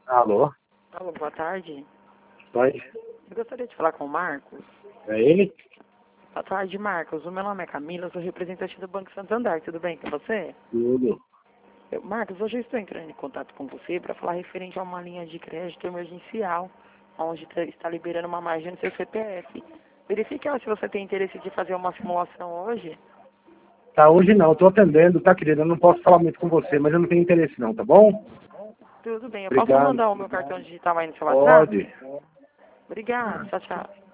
Alô? Alô, boa tarde. Oi? Eu gostaria de falar com o Marcos. É ele? Boa tarde, Marcos. O meu nome é Camila, eu sou representante do Banco Santander. Tudo bem com você? Tudo. Marcos, hoje eu estou entrando em contato com você para falar referente a uma linha de crédito emergencial, onde está liberando uma margem no seu CPF. Verifique se você tem interesse de fazer uma simulação hoje. Tá, hoje não, eu tô atendendo, tá, querida? Eu não posso falar muito com você, mas eu não tenho interesse não, tá bom? Tudo bem, eu posso Obrigado. mandar o meu cartão digital aí no seu WhatsApp? Pode. Obrigada, tchau, tchau.